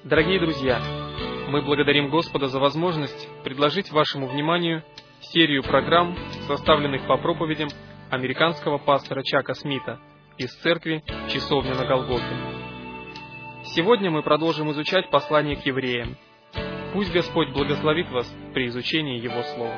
Дорогие друзья, мы благодарим Господа за возможность предложить вашему вниманию серию программ, составленных по проповедям американского пастора Чака Смита из церкви «Часовня на Голгофе». Сегодня мы продолжим изучать послание к евреям. Пусть Господь благословит вас при изучении Его Слова.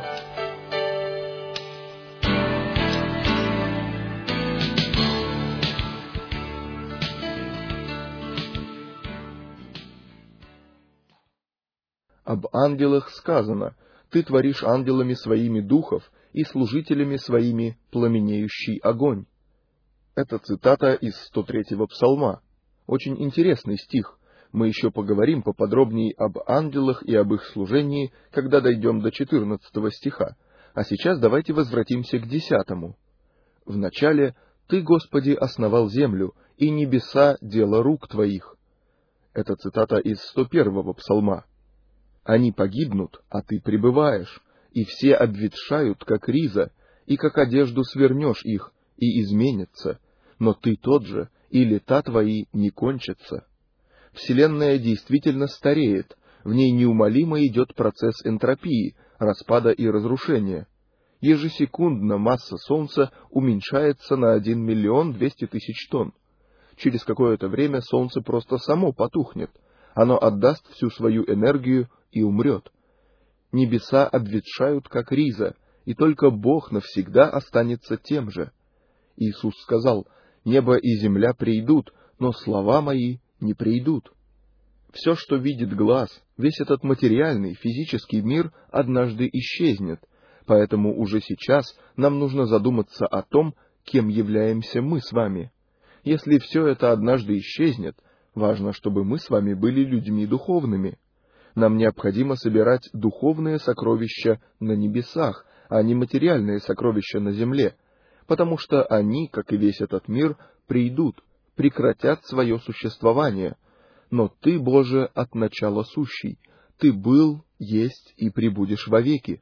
Об ангелах сказано: «Ты творишь ангелами своими духов и служителями своими пламенеющий огонь». Это цитата из 103-го псалма. Очень интересный стих. Мы еще поговорим поподробнее об ангелах и об их служении, когда дойдем до 14 стиха. А сейчас давайте возвратимся к 10-му. «Вначале Ты, Господи, основал землю, и небеса — дело рук Твоих». Это цитата из 101-го псалма. «Они погибнут, а Ты пребываешь, и все обветшают, как риза, и как одежду свернешь их, и изменятся, но Ты тот же, и лета Твои не кончатся». Вселенная действительно стареет, в ней неумолимо идет процесс энтропии, распада и разрушения. Ежесекундно масса Солнца уменьшается на 1 200 000 тонн. Через какое-то время Солнце просто само потухнет, оно отдаст всю свою энергию и умрет. Небеса обветшают, как риза, и только Бог навсегда останется тем же. Иисус сказал: «Небо и земля придут, но слова мои не придут». Все, что видит глаз, весь этот материальный, физический мир однажды исчезнет, поэтому уже сейчас нам нужно задуматься о том, кем являемся мы с вами. Если все это однажды исчезнет, важно, чтобы мы с вами были людьми духовными. Нам необходимо собирать духовные сокровища на небесах, а не материальные сокровища на земле, потому что они, как и весь этот мир, придут, прекратят свое существование. Но Ты, Боже, от начала сущий, Ты был, есть и пребудешь вовеки.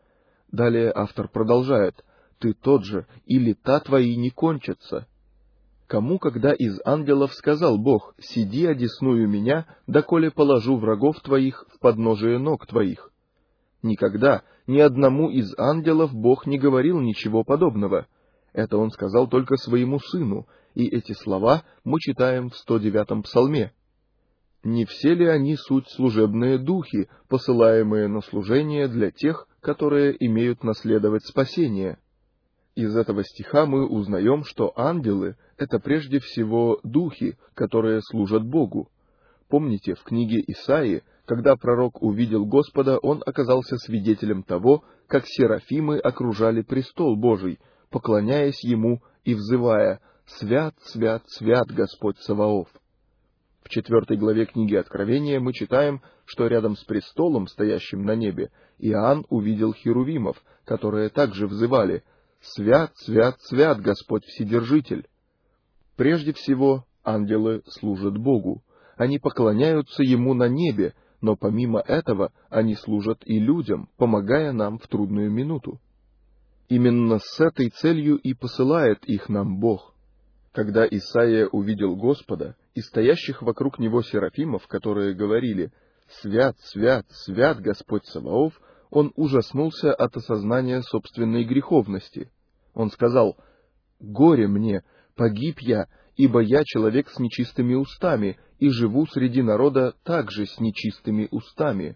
Далее автор продолжает: «Ты тот же, и лета Твои не кончатся». Кому, когда из ангелов сказал Бог: «Сиди одесную меня, доколе положу врагов Твоих в подножие ног Твоих»? Никогда ни одному из ангелов Бог не говорил ничего подобного. Это Он сказал только Своему Сыну, и эти слова мы читаем в 109-м псалме. Не все ли они суть служебные духи, посылаемые на служение для тех, которые имеют наследовать спасение? Из этого стиха мы узнаем, что ангелы — это прежде всего духи, которые служат Богу. Помните, в книге Исаии, когда пророк увидел Господа, он оказался свидетелем того, как серафимы окружали престол Божий, поклоняясь Ему и взывая: «Свят, свят, свят Господь Саваоф». В 4 главе книги Откровения мы читаем, что рядом с престолом, стоящим на небе, Иоанн увидел херувимов, которые также взывали: «Свят, свят, свят Господь Вседержитель». Прежде всего, ангелы служат Богу. Они поклоняются Ему на небе, но помимо этого они служат и людям, помогая нам в трудную минуту. Именно с этой целью и посылает их нам Бог. Когда Исаия увидел Господа и стоящих вокруг Него серафимов, которые говорили: «Свят, свят, свят Господь Саваоф», он ужаснулся от осознания собственной греховности. Он сказал: «Горе мне, погиб я, ибо я человек с нечистыми устами, и живу среди народа также с нечистыми устами».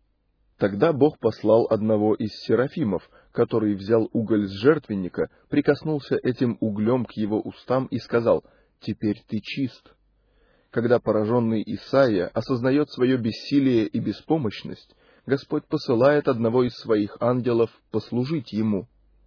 Тогда Бог послал одного из серафимов, который взял уголь с жертвенника, прикоснулся этим углем к его устам и сказал: «Теперь ты чист». Когда пораженный Исаия осознает свое бессилие и беспомощность, Господь посылает одного из своих ангелов послужить ему.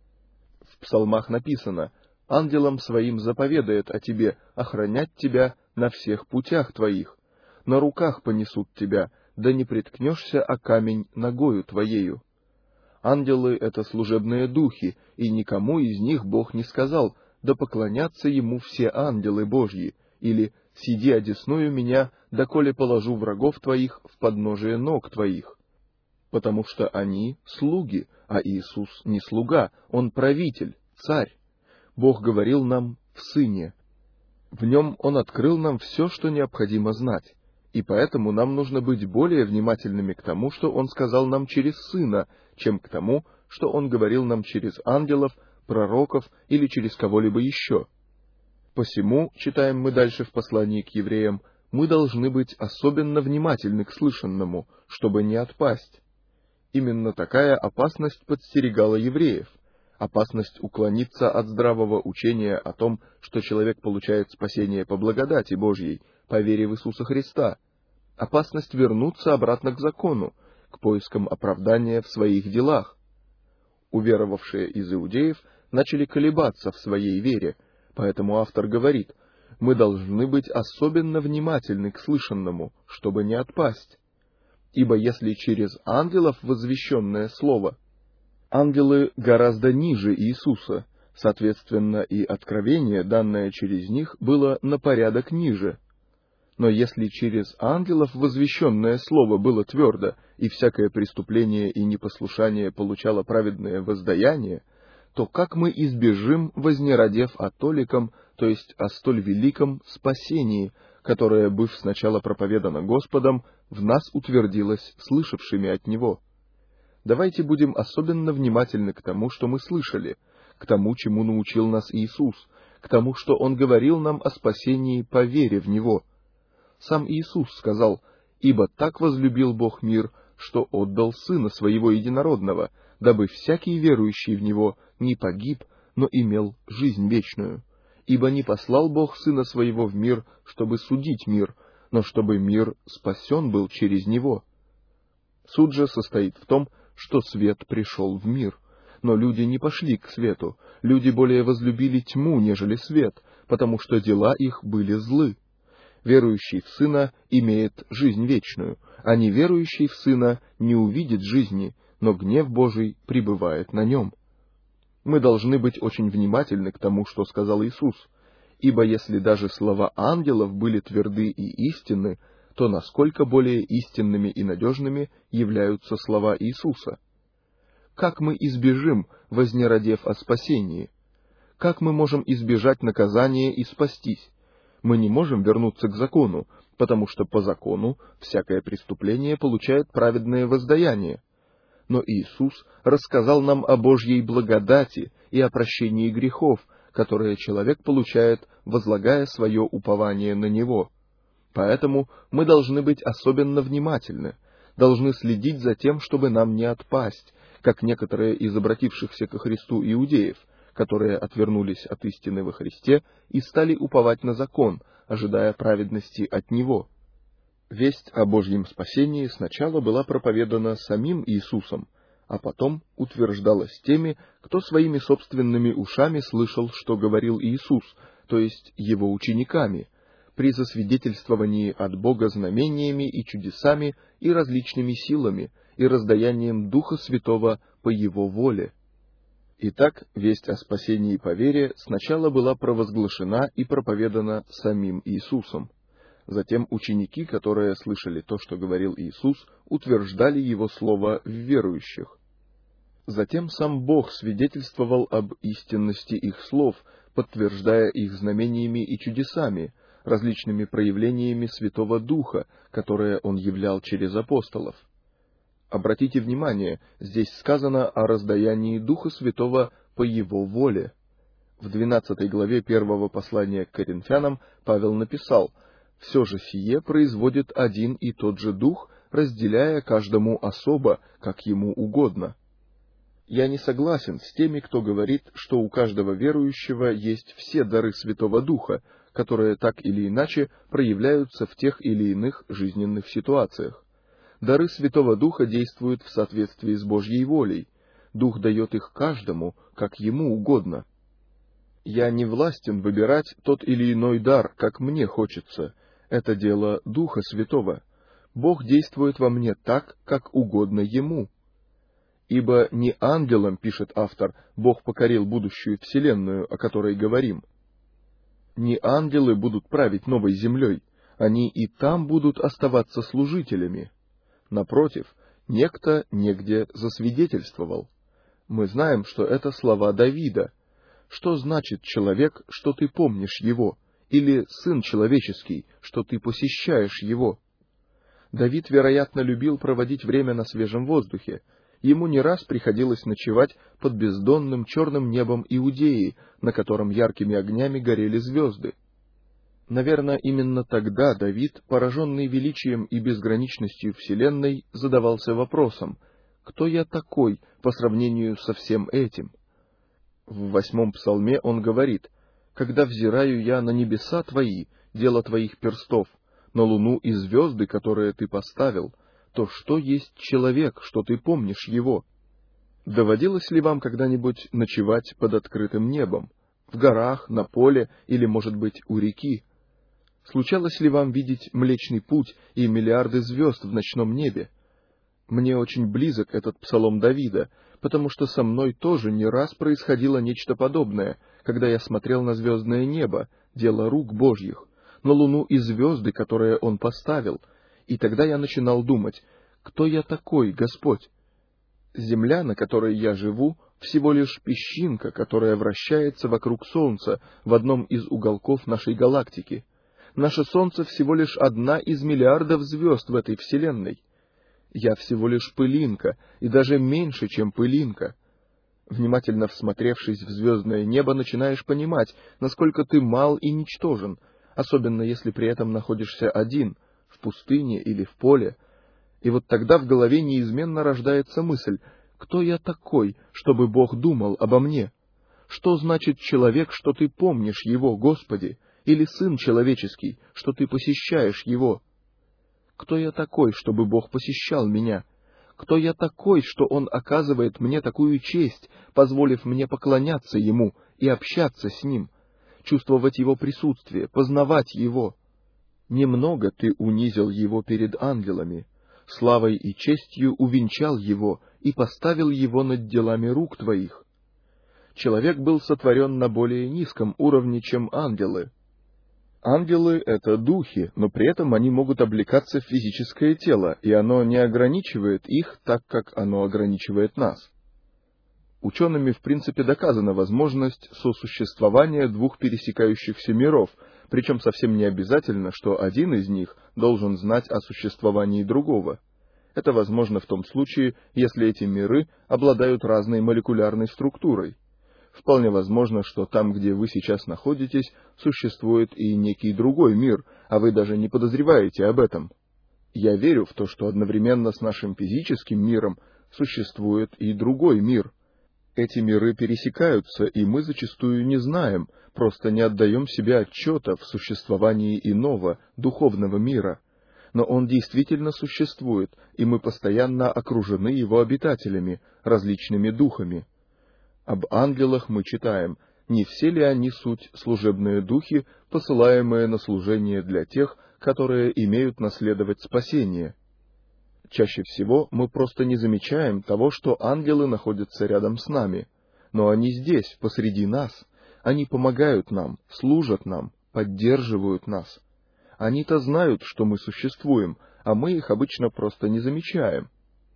В псалмах написано: «Ангелам своим заповедает о тебе охранять тебя на всех путях твоих, на руках понесут тебя, да не приткнешься о камень ногою твоею». Ангелы — это служебные духи, и никому из них Бог не сказал: «Да поклонятся ему все ангелы Божьи», или «Сиди одесную меня, доколе положу врагов твоих в подножие ног твоих». Потому что они слуги, а Иисус не слуга, Он правитель, царь. Бог говорил нам в Сыне. В Нем Он открыл нам все, что необходимо знать. И поэтому нам нужно быть более внимательными к тому, что Он сказал нам через Сына, чем к тому, что Он говорил нам через ангелов, пророков или через кого-либо еще. Посему, читаем мы дальше в послании к евреям, мы должны быть особенно внимательны к слышанному, чтобы не отпасть. Именно такая опасность подстерегала евреев. Опасность уклониться от здравого учения о том, что человек получает спасение по благодати Божьей, по вере в Иисуса Христа. Опасность вернуться обратно к закону, к поискам оправдания в своих делах. Уверовавшие из иудеев начали колебаться в своей вере, поэтому автор говорит: мы должны быть особенно внимательны к слышанному, чтобы не отпасть. Ибо если через ангелов возвещенное слово, ангелы гораздо ниже Иисуса, соответственно, и откровение, данное через них, было на порядок ниже. Но если через ангелов возвещенное слово было твердо, и всякое преступление и непослушание получало праведное воздаяние, то как мы избежим, вознеродев о толиком, то есть о столь великом спасении, которое, быв сначала проповедано Господом, в нас утвердилось слышавшими от Него? Давайте будем особенно внимательны к тому, что мы слышали, к тому, чему научил нас Иисус, к тому, что Он говорил нам о спасении по вере в Него. Сам Иисус сказал: «Ибо так возлюбил Бог мир, что отдал Сына Своего Единородного, дабы всякий верующий в Него не погиб, но имел жизнь вечную. Ибо не послал Бог Сына Своего в мир, чтобы судить мир, но чтобы мир спасен был через Него». Суд же состоит в том, что свет пришел в мир. Но люди не пошли к свету, люди более возлюбили тьму, нежели свет, потому что дела их были злы. Верующий в Сына имеет жизнь вечную, а неверующий в Сына не увидит жизни, но гнев Божий пребывает на нем. Мы должны быть очень внимательны к тому, что сказал Иисус, ибо если даже слова ангелов были тверды и истинны, то насколько более истинными и надежными являются слова Иисуса? Как мы избежим, вознеродев о спасении? Как мы можем избежать наказания и спастись? Мы не можем вернуться к закону, потому что по закону всякое преступление получает праведное воздаяние. Но Иисус рассказал нам о Божьей благодати и о прощении грехов, которые человек получает, возлагая свое упование на Него. Поэтому мы должны быть особенно внимательны, должны следить за тем, чтобы нам не отпасть, как некоторые из обратившихся ко Христу иудеев, которые отвернулись от истины во Христе и стали уповать на закон, ожидая праведности от Него. Весть о Божьем спасении сначала была проповедана самим Иисусом, а потом утверждалась теми, кто своими собственными ушами слышал, что говорил Иисус, то есть Его учениками, при засвидетельствовании от Бога знамениями и чудесами и различными силами и раздаянием Духа Святого по Его воле. Итак, весть о спасении по вере сначала была провозглашена и проповедана самим Иисусом. Затем ученики, которые слышали то, что говорил Иисус, утверждали Его слово в верующих. Затем сам Бог свидетельствовал об истинности их слов, подтверждая их знамениями и чудесами, различными проявлениями Святого Духа, которые Он являл через апостолов. Обратите внимание, здесь сказано о раздаянии Духа Святого по Его воле. В 12 главе 1 послания к Коринфянам Павел написал: «Все же сие производит один и тот же Дух, разделяя каждому особо, как ему угодно». Я не согласен с теми, кто говорит, что у каждого верующего есть все дары Святого Духа, которые так или иначе проявляются в тех или иных жизненных ситуациях. Дары Святого Духа действуют в соответствии с Божьей волей. Дух дает их каждому, как ему угодно. Я не властен выбирать тот или иной дар, как мне хочется. Это дело Духа Святого. Бог действует во мне так, как угодно Ему. Ибо не ангелам, пишет автор, Бог покорил будущую вселенную, о которой говорим. Не ангелы будут править новой землей, они и там будут оставаться служителями. Напротив, некто негде засвидетельствовал. Мы знаем, что это слова Давида. Что значит человек, что ты помнишь его, или сын человеческий, что ты посещаешь его? Давид, вероятно, любил проводить время на свежем воздухе. Ему не раз приходилось ночевать под бездонным черным небом Иудеи, на котором яркими огнями горели звезды. Наверное, именно тогда Давид, пораженный величием и безграничностью Вселенной, задавался вопросом: «Кто я такой по сравнению со всем этим?» В 8-м псалме он говорит: «Когда взираю я на небеса Твои, дело Твоих перстов, на луну и звезды, которые Ты поставил, то что есть человек, что Ты помнишь его?» Доводилось ли вам когда-нибудь ночевать под открытым небом? В горах, на поле или, может быть, у реки? Случалось ли вам видеть Млечный Путь и миллиарды звезд в ночном небе? Мне очень близок этот псалом Давида, потому что со мной тоже не раз происходило нечто подобное, когда я смотрел на звездное небо, дело рук Божьих, на луну и звезды, которые Он поставил, и тогда я начинал думать: «Кто я такой, Господь?» Земля, на которой я живу, всего лишь песчинка, которая вращается вокруг Солнца в одном из уголков нашей галактики. Наше Солнце всего лишь одна из миллиардов звезд в этой Вселенной. Я всего лишь пылинка, и даже меньше, чем пылинка. Внимательно всмотревшись в звездное небо, начинаешь понимать, насколько ты мал и ничтожен, особенно если при этом находишься один, в пустыне или в поле. И вот тогда в голове неизменно рождается мысль: кто я такой, чтобы Бог думал обо мне? Что значит человек, что ты помнишь его, Господи? Или сын человеческий, что ты посещаешь его? Кто я такой, чтобы Бог посещал меня? Кто я такой, что Он оказывает мне такую честь, позволив мне поклоняться Ему и общаться с Ним, чувствовать Его присутствие, познавать Его? Немного ты унизил Его перед ангелами, славой и честью увенчал Его и поставил Его над делами рук твоих. Человек был сотворен на более низком уровне, чем ангелы. Ангелы — это духи, но при этом они могут облекаться в физическое тело, и оно не ограничивает их так, как оно ограничивает нас. Учеными в принципе доказана возможность сосуществования двух пересекающихся миров, причем совсем не обязательно, что один из них должен знать о существовании другого. Это возможно в том случае, если эти миры обладают разной молекулярной структурой. Вполне возможно, что там, где вы сейчас находитесь, существует и некий другой мир, а вы даже не подозреваете об этом. Я верю в то, что одновременно с нашим физическим миром существует и другой мир. Эти миры пересекаются, и мы зачастую не знаем, просто не отдаем себе отчета в существовании иного, духовного мира. Но он действительно существует, и мы постоянно окружены его обитателями, различными духами. Об ангелах мы читаем: не все ли они суть служебные духи, посылаемые на служение для тех, которые имеют наследовать спасение? Чаще всего мы просто не замечаем того, что ангелы находятся рядом с нами, но они здесь, посреди нас. Они помогают нам, служат нам, поддерживают нас. Они-то знают, что мы существуем, а мы их обычно просто не замечаем.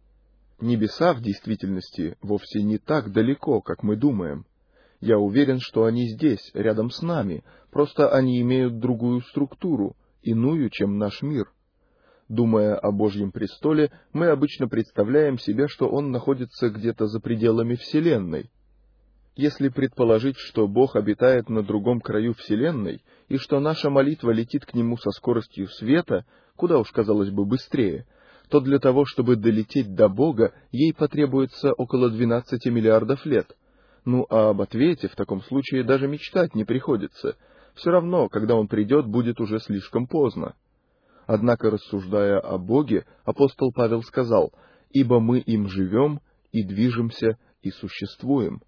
Небеса в действительности вовсе не так далеко, как мы думаем. Я уверен, что они здесь, рядом с нами, просто они имеют другую структуру, иную, чем наш мир. Думая о Божьем престоле, мы обычно представляем себе, что он находится где-то за пределами Вселенной. Если предположить, что Бог обитает на другом краю Вселенной, и что наша молитва летит к Нему со скоростью света, куда уж, казалось бы, быстрее, то для того, чтобы долететь до Бога, ей потребуется около 12 миллиардов лет. Ну, а об ответе в таком случае даже мечтать не приходится. Все равно, когда он придет, будет уже слишком поздно. Однако, рассуждая о Боге, апостол Павел сказал: «Ибо мы им живем, и движемся, и существуем».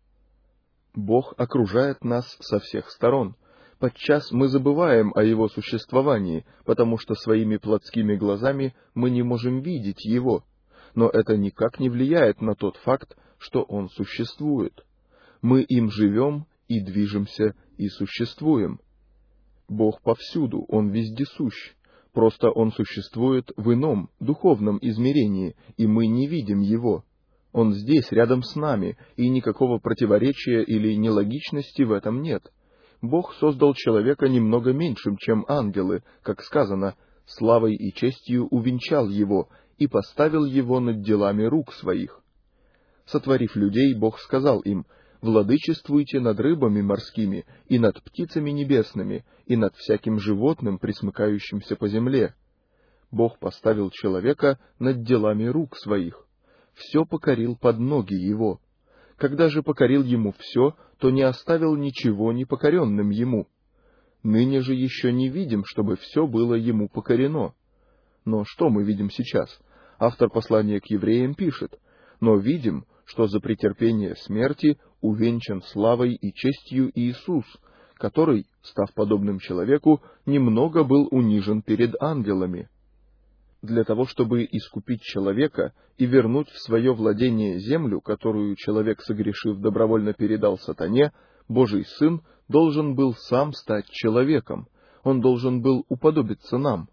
Бог окружает нас со всех сторон. Подчас мы забываем о Его существовании, потому что своими плотскими глазами мы не можем видеть Его. Но это никак не влияет на тот факт, что Он существует. Мы им живем и движемся и существуем. Бог повсюду, Он вездесущ. Просто Он существует в ином, духовном измерении, и мы не видим Его. Он здесь, рядом с нами, и никакого противоречия или нелогичности в этом нет. Бог создал человека немного меньшим, чем ангелы, как сказано: славой и честью увенчал его и поставил его над делами рук своих. Сотворив людей, Бог сказал им: «Владычествуйте над рыбами морскими, и над птицами небесными, и над всяким животным, пресмыкающимся по земле». Бог поставил человека над делами рук своих. Все покорил под ноги его. Когда же покорил ему все, то не оставил ничего непокоренным ему. Ныне же еще не видим, чтобы все было ему покорено. Но что мы видим сейчас? Автор послания к евреям пишет: «Но видим, что за претерпение смерти увенчан славой и честью Иисус, который, став подобным человеку, немного был унижен перед ангелами». Для того, чтобы искупить человека и вернуть в свое владение землю, которую человек, согрешив, добровольно передал сатане, Божий Сын должен был сам стать человеком, он должен был уподобиться нам.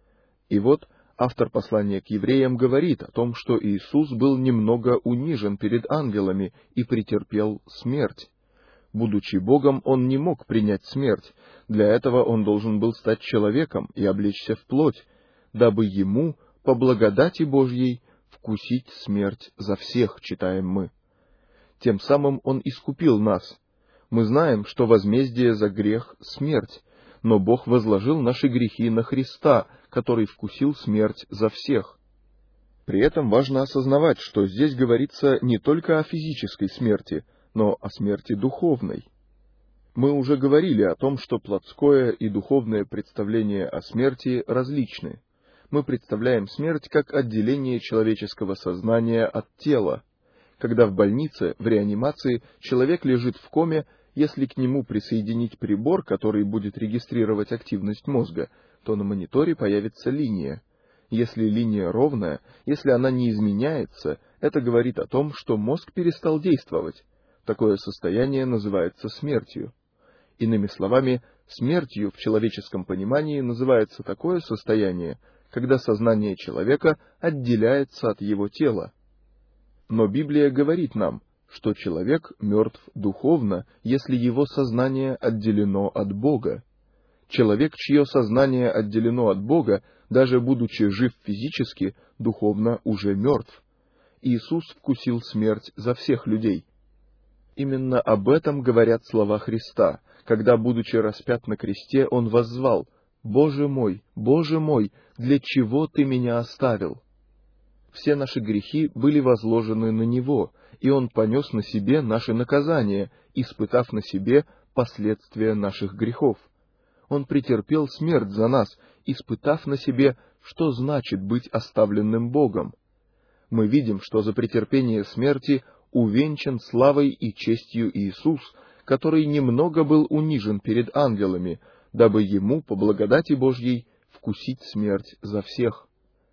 И вот автор послания к евреям говорит о том, что Иисус был немного унижен перед ангелами и претерпел смерть. Будучи Богом, он не мог принять смерть, для этого он должен был стать человеком и облечься в плоть, дабы ему, по благодати Божьей, вкусить смерть за всех, читаем мы. Тем самым он искупил нас. Мы знаем, что возмездие за грех — смерть, но Бог возложил наши грехи на Христа, который вкусил смерть за всех. При этом важно осознавать, что здесь говорится не только о физической смерти, но о смерти духовной. Мы уже говорили о том, что плотское и духовное представление о смерти различны. Мы представляем смерть как отделение человеческого сознания от тела. Когда в больнице, в реанимации, человек лежит в коме, если к нему присоединить прибор, который будет регистрировать активность мозга, то на мониторе появится линия. Если линия ровная, если она не изменяется, это говорит о том, что мозг перестал действовать. Такое состояние называется смертью. Иными словами, смертью в человеческом понимании называется такое состояние, когда сознание человека отделяется от его тела. Но Библия говорит нам, что человек мертв духовно, если его сознание отделено от Бога. Человек, чье сознание отделено от Бога, даже будучи жив физически, духовно уже мертв. Иисус вкусил смерть за всех людей. Именно об этом говорят слова Христа, когда, будучи распят на кресте, Он воззвал: Боже мой, для чего Ты меня оставил?» Все наши грехи были возложены на Него, и Он понес на себе наше наказание, испытав на себе последствия наших грехов. Он претерпел смерть за нас, испытав на себе, что значит быть оставленным Богом. Мы видим, что за претерпение смерти увенчан славой и честью Иисус, который немного был унижен перед ангелами, дабы Ему, по благодати Божьей, вкусить смерть за всех.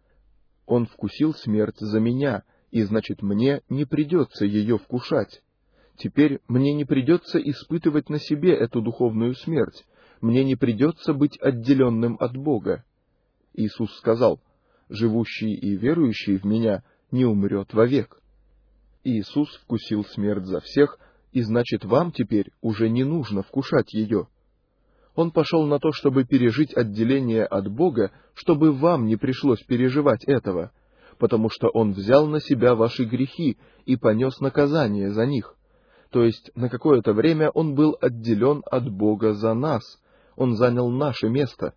Он вкусил смерть за меня, и значит, мне не придется ее вкушать. Теперь мне не придется испытывать на себе эту духовную смерть, мне не придется быть отделенным от Бога. Иисус сказал: «Живущий и верующий в Меня не умрет вовек». Иисус вкусил смерть за всех, и значит, вам теперь уже не нужно вкушать ее. Он пошел на то, чтобы пережить отделение от Бога, чтобы вам не пришлось переживать этого, потому что Он взял на себя ваши грехи и понес наказание за них. То есть на какое-то время Он был отделен от Бога за нас, Он занял наше место.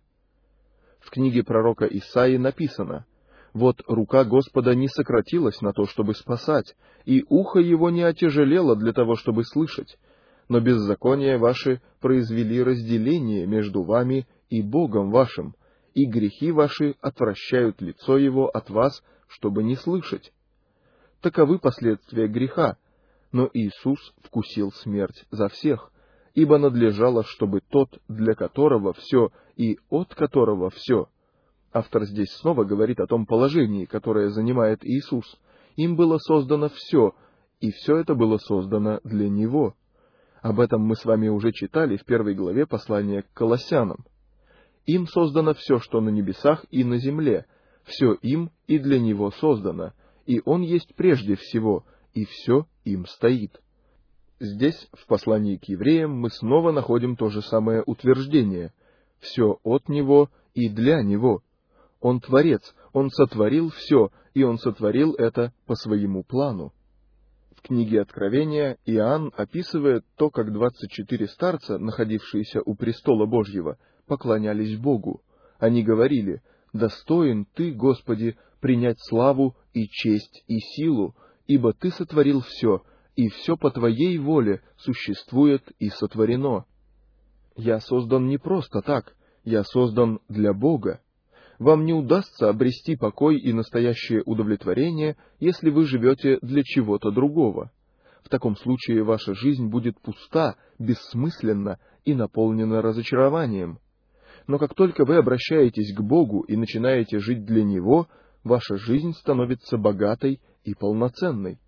В книге пророка Исаии написано: «Вот рука Господа не сократилась на то, чтобы спасать, и ухо Его не отяжелело для того, чтобы слышать. Но беззакония ваши произвели разделение между вами и Богом вашим, и грехи ваши отвращают лицо Его от вас, чтобы не слышать». Таковы последствия греха, но Иисус вкусил смерть за всех, ибо надлежало, чтобы тот, для которого все и от которого все. Автор здесь снова говорит о том положении, которое занимает Иисус. Им было создано все, и все это было создано для Него. Об этом мы с вами уже читали в 1 главе послания к Колоссянам. Им создано все, что на небесах и на земле, все им и для Него создано, и Он есть прежде всего, и все им стоит. Здесь, в послании к евреям, мы снова находим то же самое утверждение: все от Него и для Него. Он Творец, Он сотворил все, и Он сотворил это по своему плану. В книге Откровения Иоанн описывает то, как 24 старца, находившиеся у престола Божьего, поклонялись Богу. Они говорили: «Достоин Ты, Господи, принять славу и честь и силу, ибо Ты сотворил все, и все по Твоей воле существует и сотворено. Я создан не просто так, я создан для Бога. Вам не удастся обрести покой и настоящее удовлетворение, если вы живете для чего-то другого. В таком случае ваша жизнь будет пуста, бессмысленна и наполнена разочарованием. Но как только вы обращаетесь к Богу и начинаете жить для Него, ваша жизнь становится богатой и полноценной.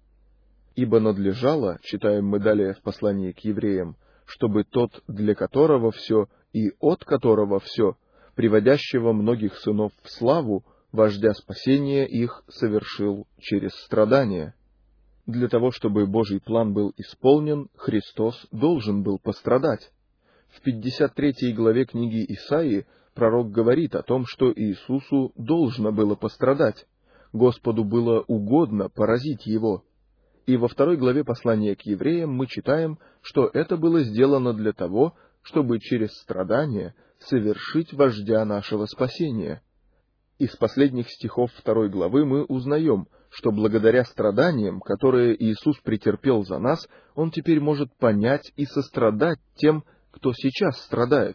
Ибо надлежало, читаем мы далее в послании к евреям, чтобы тот, для которого все и от которого все, приводящего многих сынов в славу, вождя спасения их, совершил через страдания. Для того, чтобы Божий план был исполнен, Христос должен был пострадать. В 53 главе книги Исаии пророк говорит о том, что Иисусу должно было пострадать. Господу было угодно поразить Его. И во 2 главе послания к евреям мы читаем, что это было сделано для того, чтобы через страдания совершить вождя нашего спасения. Из последних стихов 2 главы мы узнаем, что благодаря страданиям, которые Иисус претерпел за нас, Он теперь может понять и сострадать тем, кто сейчас страдает.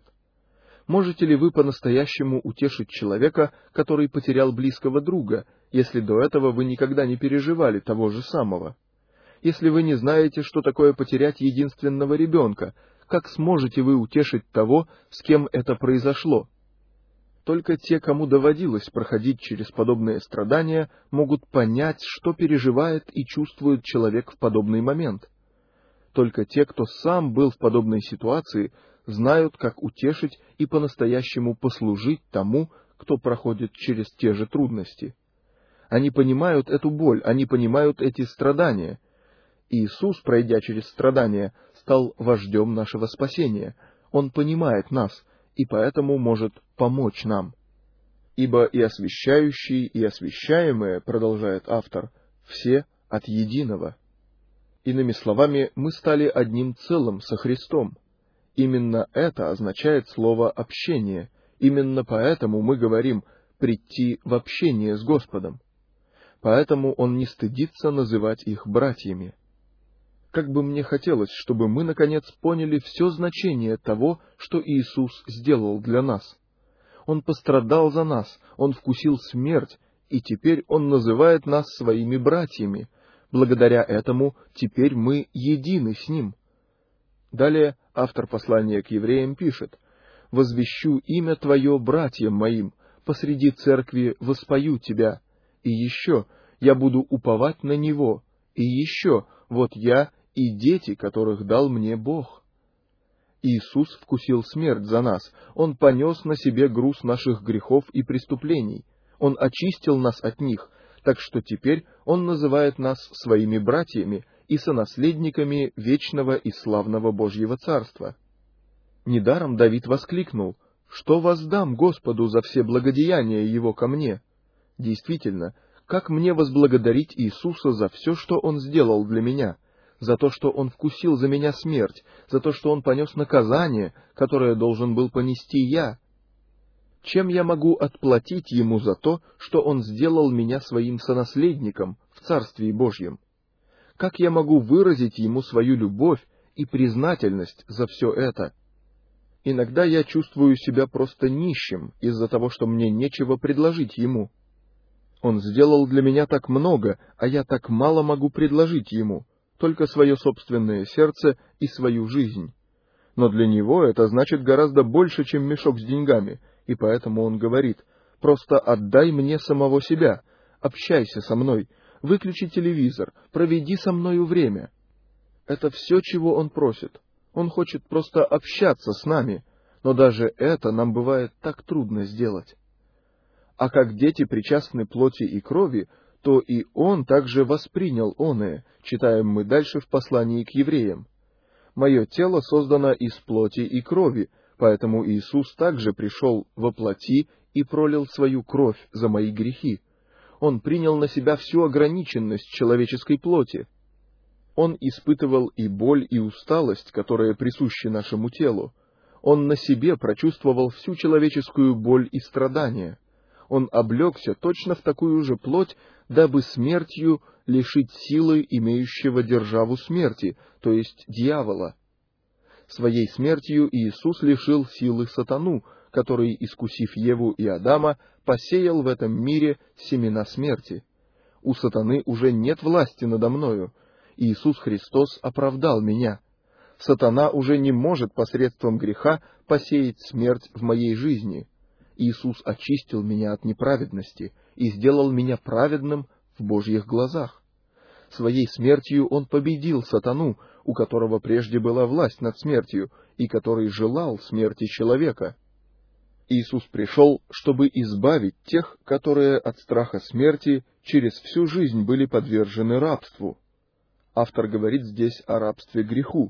Можете ли вы по-настоящему утешить человека, который потерял близкого друга, если до этого вы никогда не переживали того же самого? Если вы не знаете, что такое потерять единственного ребенка, как сможете вы утешить того, с кем это произошло? Только те, кому доводилось проходить через подобные страдания, могут понять, что переживает и чувствует человек в подобный момент. Только те, кто сам был в подобной ситуации, знают, как утешить и по-настоящему послужить тому, кто проходит через те же трудности. Они понимают эту боль, они понимают эти страдания. Иисус, пройдя через страдания, стал вождем нашего спасения. Он понимает нас, и поэтому может помочь нам. Ибо и освящающие, и освящаемые, продолжает автор, все от единого. Иными словами, мы стали одним целым со Христом. Именно это означает слово «общение». Именно поэтому мы говорим «прийти в общение с Господом». Поэтому Он не стыдится называть их братьями. Как бы мне хотелось, чтобы мы, наконец, поняли все значение того, что Иисус сделал для нас. Он пострадал за нас, Он вкусил смерть, и теперь Он называет нас своими братьями. Благодаря этому теперь мы едины с Ним. Далее автор послания к евреям пишет: «Возвещу имя Твое братьям моим, посреди церкви воспою Тебя, и еще я буду уповать на Него, и еще вот я и дети, которых дал мне Бог». Иисус вкусил смерть за нас, Он понес на себе груз наших грехов и преступлений, Он очистил нас от них, так что теперь Он называет нас своими братьями и сонаследниками вечного и славного Божьего Царства. Недаром Давид воскликнул: «Что воздам Господу за все благодеяния Его ко мне?» Действительно, как мне возблагодарить Иисуса за все, что Он сделал для меня, за то, что Он вкусил за меня смерть, за то, что Он понес наказание, которое должен был понести я? Чем я могу отплатить Ему за то, что Он сделал меня своим сонаследником в Царстве Божьем? Как я могу выразить Ему свою любовь и признательность за все это? Иногда я чувствую себя просто нищим из-за того, что мне нечего предложить Ему. Он сделал для меня так много, а я так мало могу предложить Ему, только свое собственное сердце и свою жизнь. Но для Него это значит гораздо больше, чем мешок с деньгами, и поэтому Он говорит: «Просто отдай мне самого себя, общайся со мной, выключи телевизор, проведи со мною время». Это все, чего Он просит. Он хочет просто общаться с нами, но даже это нам бывает так трудно сделать. А как дети причастны плоти и крови, то и Он также воспринял оное, читаем мы дальше в послании к евреям. «Мое тело создано из плоти и крови, поэтому Иисус также пришел во плоти и пролил свою кровь за мои грехи. Он принял на себя всю ограниченность человеческой плоти. Он испытывал и боль, и усталость, которые присущи нашему телу. Он на себе прочувствовал всю человеческую боль и страдания. Он облегся точно в такую же плоть, дабы смертью лишить силы имеющего державу смерти, то есть дьявола. Своей смертью Иисус лишил силы сатану, который, искусив Еву и Адама, посеял в этом мире семена смерти. У сатаны уже нет власти надо мною. Иисус Христос оправдал меня. Сатана уже не может посредством греха посеять смерть в моей жизни. Иисус очистил меня от неправедности и сделал меня праведным в Божьих глазах. Своей смертью Он победил сатану, у которого прежде была власть над смертью, и который желал смерти человека. Иисус пришел, чтобы избавить тех, которые от страха смерти через всю жизнь были подвержены рабству. Автор говорит здесь о рабстве греху.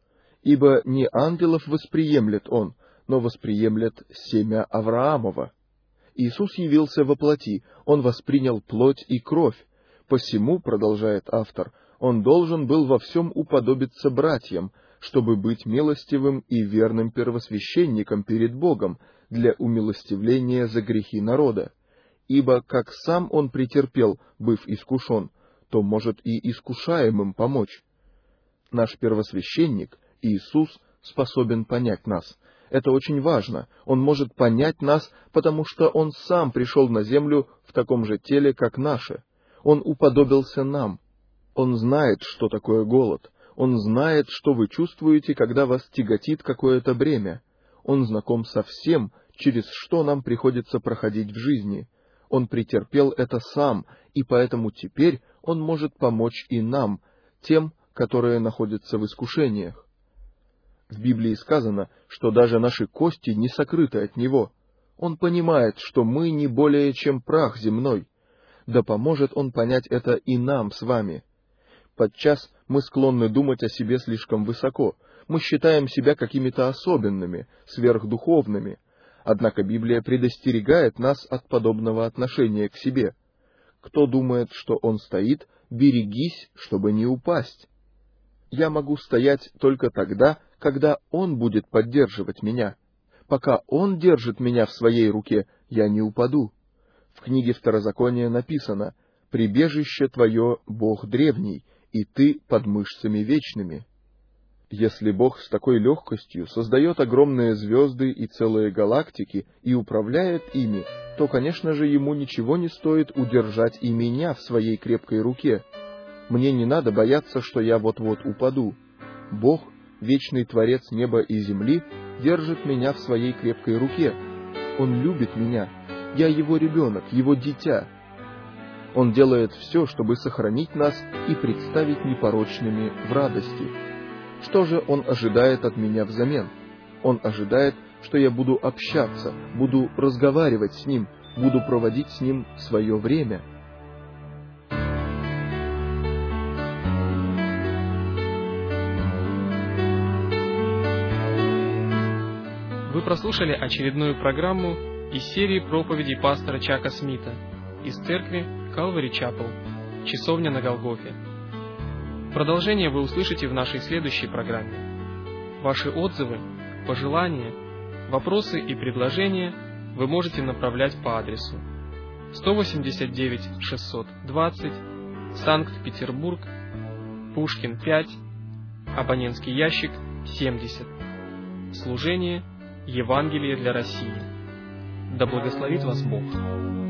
Ибо не ангелов восприемлет Он, но восприемлет семя Авраамова. Иисус явился во плоти, Он воспринял плоть и кровь. Посему, продолжает автор, Он должен был во всем уподобиться братьям, чтобы быть милостивым и верным первосвященником перед Богом для умилостивления за грехи народа. Ибо как сам Он претерпел, быв искушен, то может и искушаемым помочь. Наш первосвященник, Иисус, способен понять нас. Это очень важно. Он может понять нас, потому что Он сам пришел на землю в таком же теле, как наше. Он уподобился нам. Он знает, что такое голод. Он знает, что вы чувствуете, когда вас тяготит какое-то бремя. Он знаком со всем, через что нам приходится проходить в жизни. Он претерпел это сам, и поэтому теперь Он может помочь и нам, тем, которые находятся в искушениях. В Библии сказано, что даже наши кости не сокрыты от Него. Он понимает, что мы не более чем прах земной. Да поможет Он понять это и нам с вами. Подчас мы склонны думать о себе слишком высоко. Мы считаем себя какими-то особенными, сверхдуховными. Однако Библия предостерегает нас от подобного отношения к себе. Кто думает, что он стоит, берегись, чтобы не упасть. Я могу стоять только тогда, когда Он будет поддерживать меня. Пока Он держит меня в своей руке, я не упаду. В книге Второзакония написано: «Прибежище твое Бог древний, и ты под мышцами вечными». Если Бог с такой легкостью создает огромные звезды и целые галактики и управляет ими, то, конечно же, Ему ничего не стоит удержать и меня в своей крепкой руке. Мне не надо бояться, что я вот-вот упаду. Бог, вечный Творец неба и земли, держит меня в своей крепкой руке. Он любит меня. Я Его ребенок, Его дитя. Он делает все, чтобы сохранить нас и представить непорочными в радости. Что же Он ожидает от меня взамен? Он ожидает, что я буду общаться, буду разговаривать с Ним, буду проводить с Ним свое время. Вы прослушали очередную программу из серии проповедей пастора Чака Смита из церкви Calvary Chapel, Часовня на Голгофе. Продолжение вы услышите в нашей следующей программе. Ваши отзывы, пожелания, вопросы и предложения вы можете направлять по адресу 189 620, Санкт-Петербург, Пушкин 5, абонентский ящик 70. Служение Евангелие для России. Да благословит вас Бог.